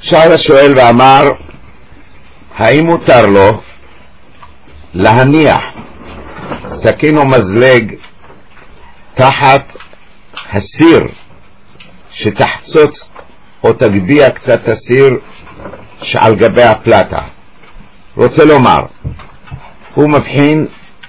שאל השואל ואמר, האם מותר לו להניח סכין או מזלג תחת הסיר שתחצוץ או תגביה קצת הסיר שעל גבי הפלטה? רוצה לומר, הוא מבחין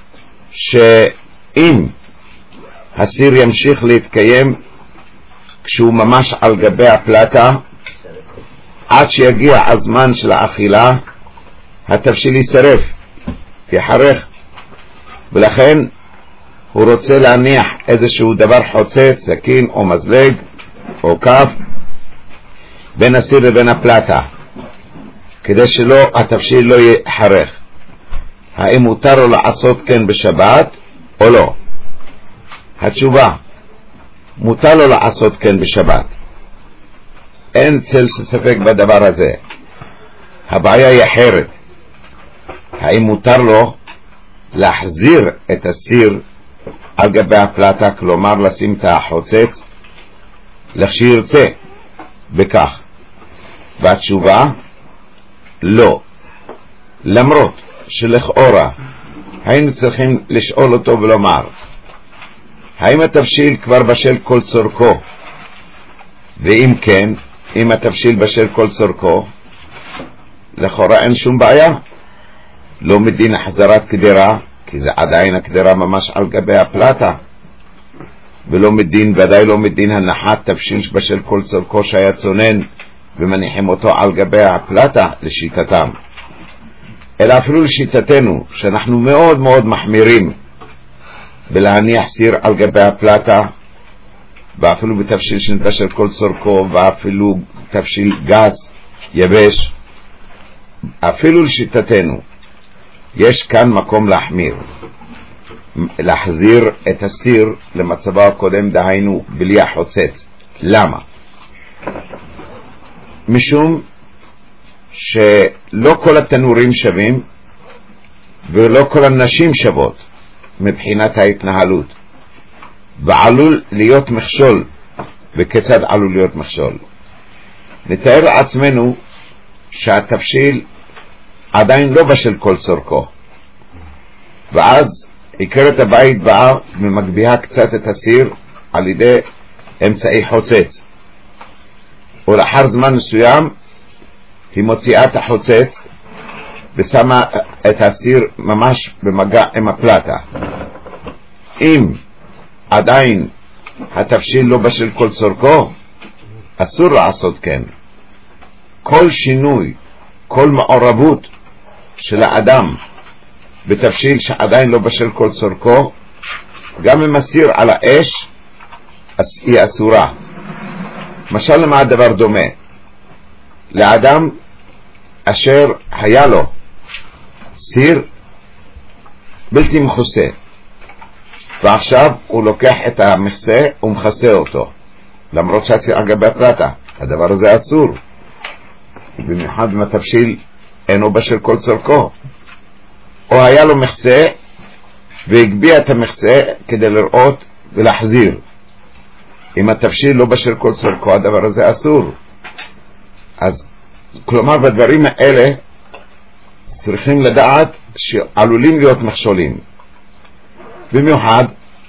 שאם הסיר ימשיך להתקיים כשהוא ממש על גבי הפלטה עד שיגיע הזמן של האכילה, התבשיל יישרף, יחרך, ולכן הוא רוצה להניח איזשהו דבר חוצץ, סכין או מזלג או כף בין הסיר לבין הפלטה כדי שלא התבשיל לא יחרך. האם מותר לו לעשות כן בשבת או לא? התשובה, מותר לו לעשות כן בשבת, אין צל של ספק בדבר הזה. הבעיה היא אחרת, האם מותר לו להחזיר את הסיר על גבי הפלטה, כלומר לשים את החוצץ לכשירצה בכך? והתשובה, לא, למרות שלכאורה היינו צריכים לשאול אותו ולומר, האם התבשיל כבר בשל כל צורכו? ואם כן, אם התבשיל בשל כל צורכו, לכאורה אין שום בעיה, לא מדין החזרת קדירה, כי זה עדיין הקדירה ממש על גבי הפלטה, ולא מדין, ודאי לא מדין הנחת תבשיל בשל כל צורכו שהיה צונן ומניחים אותו על גבי הפלטה לשיטתם, אלא אפילו לשיטתנו שאנחנו מאוד מאוד מחמירים בלהניח סיר על גבי הפלטה, ואפילו בתבשיל שנתבשל כל צורכו, ואפילו תבשיל גס יבש, אפילו לשיטתנו יש כאן מקום להחמיר, להחזיר את הסיר למצבו הקודם, דהיינו בלי החוצץ. למה? משום שלא כל התנורים שווים ולא כל הנשים שוות מבחינת ההתנהלות, ועלול להיות מכשול. וכיצד עלול להיות מכשול? נתאר לעצמנו שהתבשיל עדיין לא בשל כל צורכו, ואז עקרת הבית באה ומגביהה קצת את הסיר על ידי אמצעי חוצץ, ולאחר זמן מסוים היא מוציאה את החוצץ ושמה את הסיר ממש במגע עם הפלטה. אם עדיין התבשיל לא בשל כל צורכו, אסור לעשות כן. כל שינוי, כל מעורבות של האדם בתבשיל שעדיין לא בשל כל צורכו, גם אם הסיר על האש, היא אסורה. משל למה הדבר דומה? לאדם אשר היה לו סיר בלתי מכוסה, ועכשיו הוא לוקח את המכסה ומכסה אותו, למרות שהסיר על גבי הפלטה. הדבר הזה אסור, במיוחד אם התבשיל אינו בשל כל צורכו. או היה לו מכסה והגביע את המכסה כדי לראות ולהחזיר. אם התבשיל לא בשל כל צורכו, הדבר הזה אסור. אז כלומר בדברים האלה צריכים לדעת שעלולים להיות מכשולים, במיוחד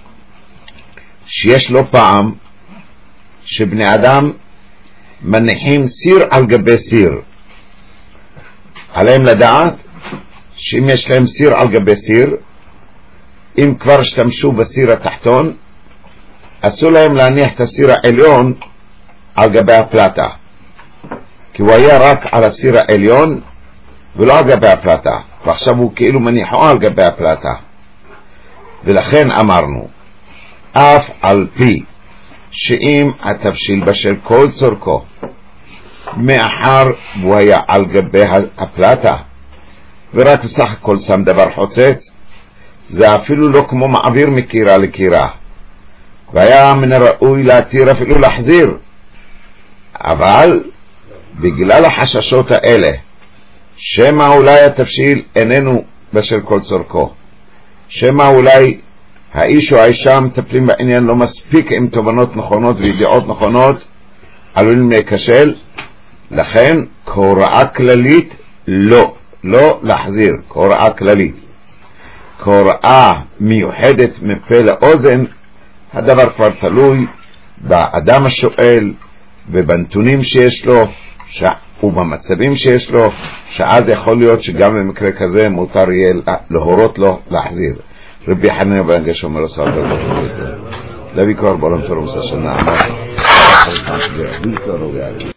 שיש לא פעם שבני אדם מניחים סיר על גבי סיר. עליהם לדעת שאם יש להם סיר על גבי סיר, אם כבר השתמשו בסיר התחתון, אסור להם להניח את הסיר העליון על גבי הפלטה, כי הוא היה רק על הסיר העליון ולא על גבי הפלטה, ועכשיו הוא כאילו מניחו על גבי הפלטה. ולכן אמרנו, אף על פי שאם התבשיל בשל כל צורכו, מאחר והוא היה על גבי הפלטה ורק בסך הכל שם דבר חוצץ, זה אפילו לא כמו מעביר מקירה לקירה, והיה מן הראוי להתיר אפילו להחזיר. אבל בגלל החששות האלה, שמה אולי התבשיל איננו בשל כל צורכו, שמה אולי האיש או האישה מטפלים בעניין לא מספיק עם תובנות נכונות וידיעות נכונות, עלולים להיכשל, לכן כהוראה כללית לא להחזיר, כהוראה כללית. כהוראה מיוחדת מפה לאוזן, הדבר כבר תלוי באדם השואל ובנתונים שיש לו ובמצבים שיש לו, שאז יכול להיות שגם במקרה כזה מותר יהיה להורות לו להחזיר. רבי חנינא בן גרשום אומר לו להביא כבר בעולם תורה ומסע של נעמה